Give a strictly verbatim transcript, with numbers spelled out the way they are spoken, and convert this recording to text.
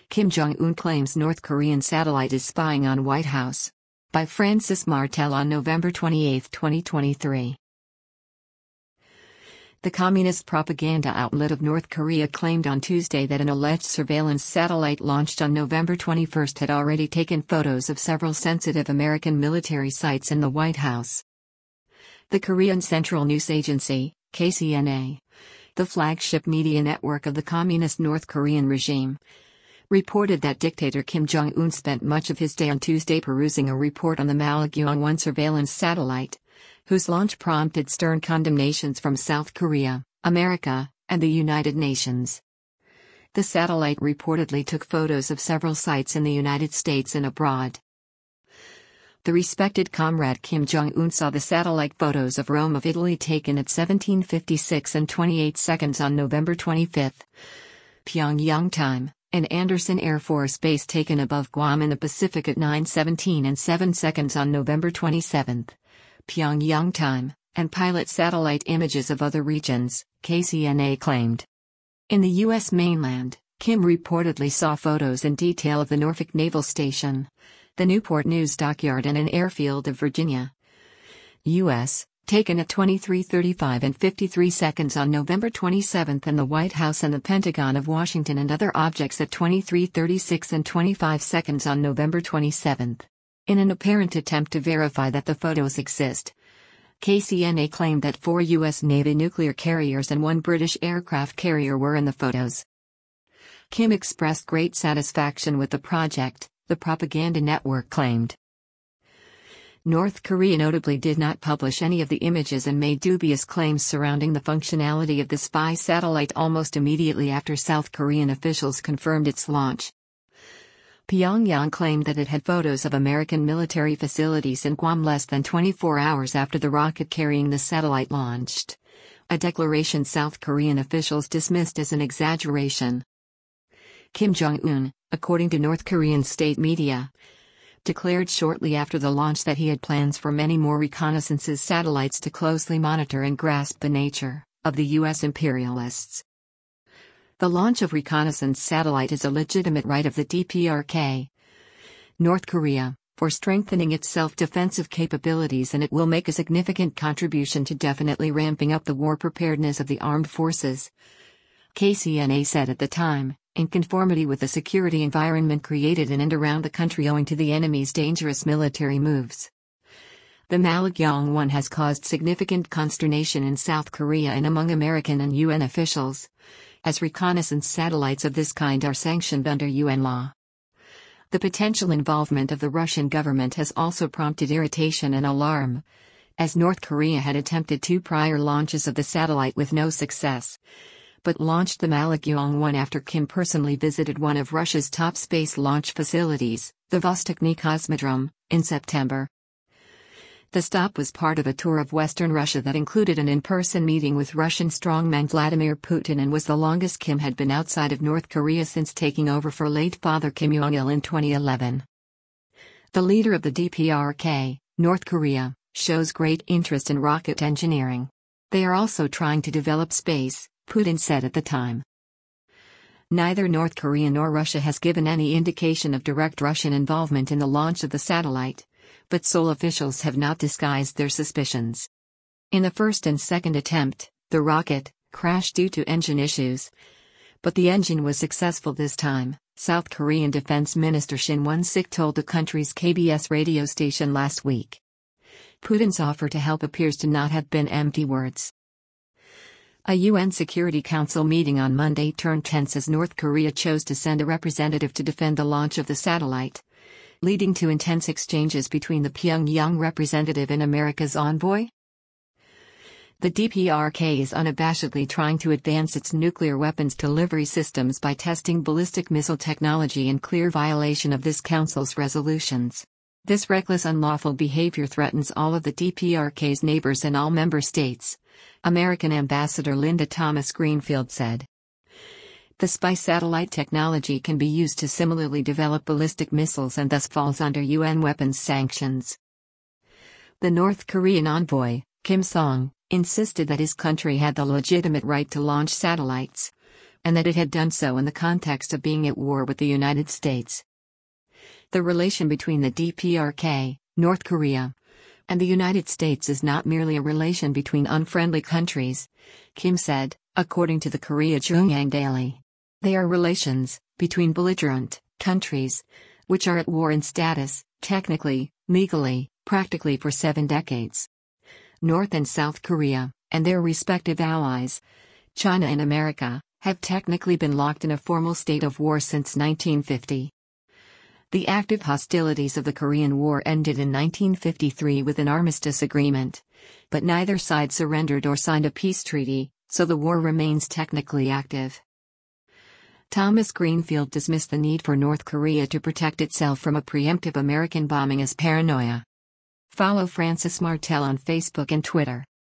Kim Jong-un claims North Korean satellite is spying on White House. By Francis Martel on November twenty-eighth, twenty twenty-three. The Communist propaganda outlet of North Korea claimed on Tuesday that an alleged surveillance satellite launched on November twenty-first had already taken photos of several sensitive American military sites in the White House. The Korean Central News Agency, K C N A, the flagship media network of the Communist North Korean regime, reported that dictator Kim Jong-un spent much of his day on Tuesday perusing a report on the Malakyeong one surveillance satellite, whose launch prompted stern condemnations from South Korea, America, and the United Nations. The satellite reportedly took photos of several sites in the United States and abroad. The respected comrade Kim Jong-un saw the satellite photos of Rome of Italy taken at seventeen fifty-six and twenty-eight seconds on November twenty-fifth, Pyongyang time, and Andersen Air Force Base taken above Guam in the Pacific at nine seventeen and seven seconds on November twenty-seventh, Pyongyang time, and pilot satellite images of other regions, K C N A claimed. In the U S mainland, Kim reportedly saw photos in detail of the Norfolk Naval Station, the Newport News Dockyard and an airfield of Virginia, U S, taken at twenty-three thirty-five and fifty-three seconds on November twenty-seventh, and the White House and the Pentagon of Washington and other objects at twenty-three thirty-six and twenty-five seconds on November twenty-seventh. In an apparent attempt to verify that the photos exist, K C N A claimed that four U S Navy nuclear carriers and one British aircraft carrier were in the photos. Kim expressed great satisfaction with the project, the propaganda network claimed. North Korea notably did not publish any of the images and made dubious claims surrounding the functionality of the spy satellite almost immediately after South Korean officials confirmed its launch. Pyongyang claimed that it had photos of American military facilities in Guam less than twenty-four hours after the rocket carrying the satellite launched, a declaration South Korean officials dismissed as an exaggeration. Kim Jong-un, according to North Korean state media, declared shortly after the launch that he had plans for many more reconnaissance satellites to closely monitor and grasp the nature of the U S imperialists. The launch of reconnaissance satellite is a legitimate right of the D P R K, North Korea, for strengthening its self-defensive capabilities, and it will make a significant contribution to definitely ramping up the war preparedness of the armed forces, K C N A said at the time, in conformity with the security environment created in and around the country owing to the enemy's dangerous military moves. The Malakyeong one has caused significant consternation in South Korea and among American and U N officials, as reconnaissance satellites of this kind are sanctioned under U N law. The potential involvement of the Russian government has also prompted irritation and alarm, as North Korea had attempted two prior launches of the satellite with no success, but launched the Malakyeong one after Kim personally visited one of Russia's top space launch facilities, the Vostochny Cosmodrome, in September. The stop was part of a tour of Western Russia that included an in-person meeting with Russian strongman Vladimir Putin and was the longest Kim had been outside of North Korea since taking over for late father Kim Jong-il in twenty eleven. The leader of the D P R K, North Korea, shows great interest in rocket engineering. They are also trying to develop space, Putin said at the time. Neither North Korea nor Russia has given any indication of direct Russian involvement in the launch of the satellite, but Seoul officials have not disguised their suspicions. In the first and second attempt, the rocket crashed due to engine issues, but the engine was successful this time, South Korean Defense Minister Shin Won-sik told the country's K B S radio station last week. Putin's offer to help appears to not have been empty words. A U N Security Council meeting on Monday turned tense as North Korea chose to send a representative to defend the launch of the satellite, leading to intense exchanges between the Pyongyang representative and America's envoy. The D P R K is unabashedly trying to advance its nuclear weapons delivery systems by testing ballistic missile technology in clear violation of this council's resolutions. This reckless unlawful behavior threatens all of the D P R K's neighbors and all member states, American Ambassador Linda Thomas Greenfield said. The spy satellite technology can be used to similarly develop ballistic missiles and thus falls under U N weapons sanctions. The North Korean envoy, Kim Song, insisted that his country had the legitimate right to launch satellites, and that it had done so in the context of being at war with the United States. The relation between the D P R K, North Korea, and the United States is not merely a relation between unfriendly countries, Kim said, according to the Korea Jungang Daily. They are relations between belligerent countries, which are at war in status, technically, legally, practically for seven decades. North and South Korea, and their respective allies, China and America, have technically been locked in a formal state of war since nineteen fifty. The active hostilities of the Korean War ended in nineteen fifty-three with an armistice agreement, but neither side surrendered or signed a peace treaty, so the war remains technically active. Thomas Greenfield dismissed the need for North Korea to protect itself from a preemptive American bombing as paranoia. Follow Francis Martel on Facebook and Twitter.